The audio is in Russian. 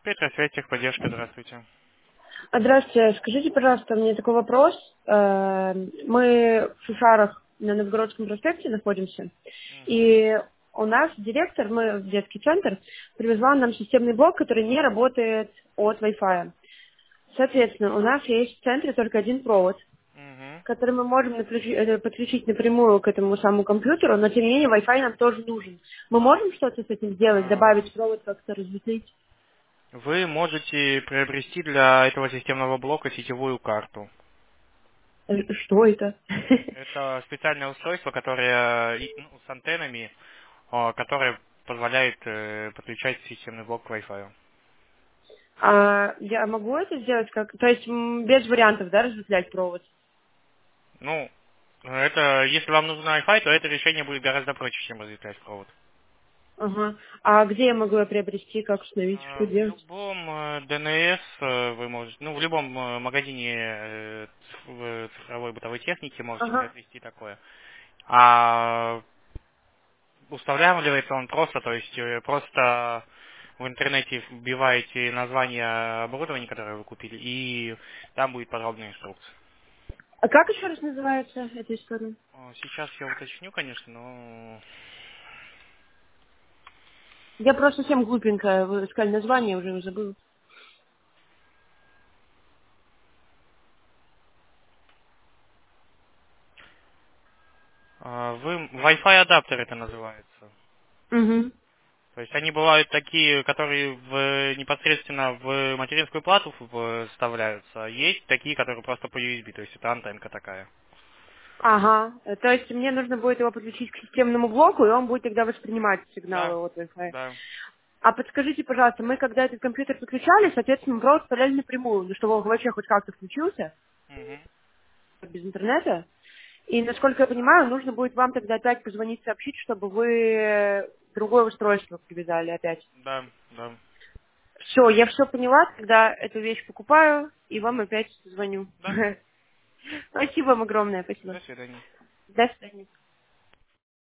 Петра, связь, техподдержка, здравствуйте. Здравствуйте. Скажите, пожалуйста, мне такой вопрос. Мы в Шушарах на Новгородском проспекте находимся, Мгм. и у нас директор, мы в детский центр, привезла нам системный блок, который не работает от Wi-Fi. Соответственно, у нас есть в центре только один провод, Мгм. который мы можем подключить напрямую к этому самому компьютеру, но тем не менее Wi-Fi нам тоже нужен. Мы можем что-то с этим сделать, А, добавить провод, как-то разветвить? Вы можете приобрести для этого системного блока сетевую карту. Что это? Это специальное устройство, которое с антеннами, которое позволяет подключать системный блок к Wi-Fi. А я могу это сделать как... То есть без вариантов, да, разветвлять провод? Ну, это, если вам нужен Wi-Fi, то это решение будет гораздо проще, чем разветвлять провод. Ага. А где я могу ее приобрести, как установить, что В делать? любом ДНС вы можете, ну, в любом магазине цифровой бытовой техники можете Ага. приобрести такое. А устанавливается он просто, то есть просто в интернете вбиваете название оборудования, которое вы купили, и там будет подробная инструкция. А как еще раз называется эта история? Сейчас я уточню, конечно, но Я просто совсем глупенькая, вы сказали название, уже забыла. Wi-Fi адаптер это называется. Угу. То есть они бывают такие, которые непосредственно в материнскую плату вставляются. Есть такие, которые просто по USB, то есть это антенка такая. Ага. То есть мне нужно будет его подключить к системному блоку, и он будет тогда воспринимать Да, сигналы от Wi-Fi. да. А подскажите, пожалуйста, мы когда этот компьютер подключали, соответственно, провод вставляли напрямую, ну, чтобы он вообще хоть как-то включился, Мгм. без интернета. И, насколько я понимаю, нужно будет вам тогда опять позвонить, сообщить, чтобы вы другое устройство привязали опять. Да, да. Все, я все поняла, тогда эту вещь покупаю и вам опять звоню. Да. Спасибо вам огромное, спасибо. До свидания. До свидания.